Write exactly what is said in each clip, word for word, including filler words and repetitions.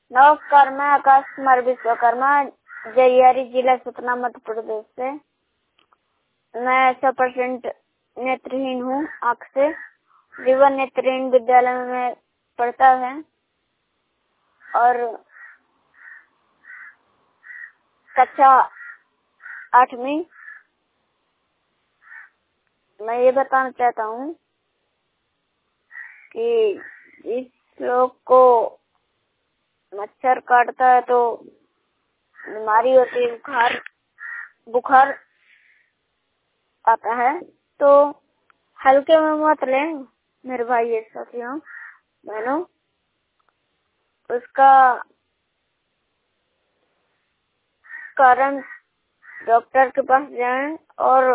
नमस्कार, मैं आकाश कुमार विश्वकर्मा, जयियारी जिला सतना, मध्य प्रदेश से। मैं सौ परसेंट नेत्रहीन हूँ आँख से। जीवन नेत्रहीन विद्यालय में पढ़ता है और कक्षा आठवीं। मैं ये बताना चाहता हूँ कि जिस लोग को मच्छर काटता है तो बीमारी होती है, बुखार बुखार आता है, तो हल्के में मत लें मेरे भाई ये साथियों बहनों। उसका कारण डॉक्टर के पास जाएं और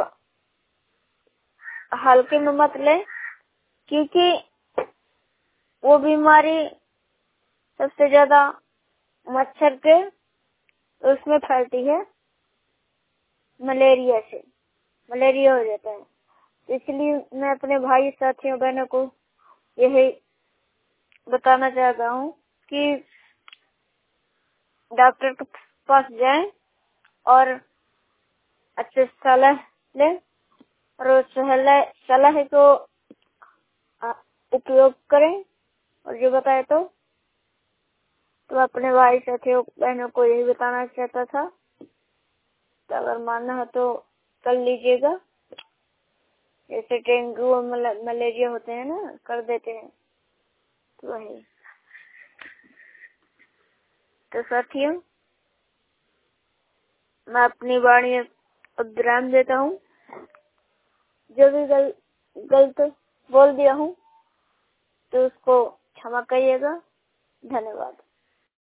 हल्के में मत लें, क्योंकि वो बीमारी सबसे ज्यादा मच्छर के उसमें फैलती है, मलेरिया से मलेरिया हो जाता है। इसलिए मैं अपने भाई साथियों बहनों को यही बताना चाहता हूँ कि डॉक्टर के पास जाएं और अच्छे सलाह लें और उस सलाह को उपयोग करें। और जो बताए तो तो अपने भाई साथियों बहनों को यही बताना चाहता था। तो अगर मानना है तो कर लीजिएगा। जैसे डेंगू और मलेरिया होते हैं ना, कर देते हैं, तो वही। तो साथियों, मैं अपनी वाणी अब विराम देता हूँ। जो भी गल, गलत बोल दिया हूँ तो उसको क्षमा करिएगा। धन्यवाद।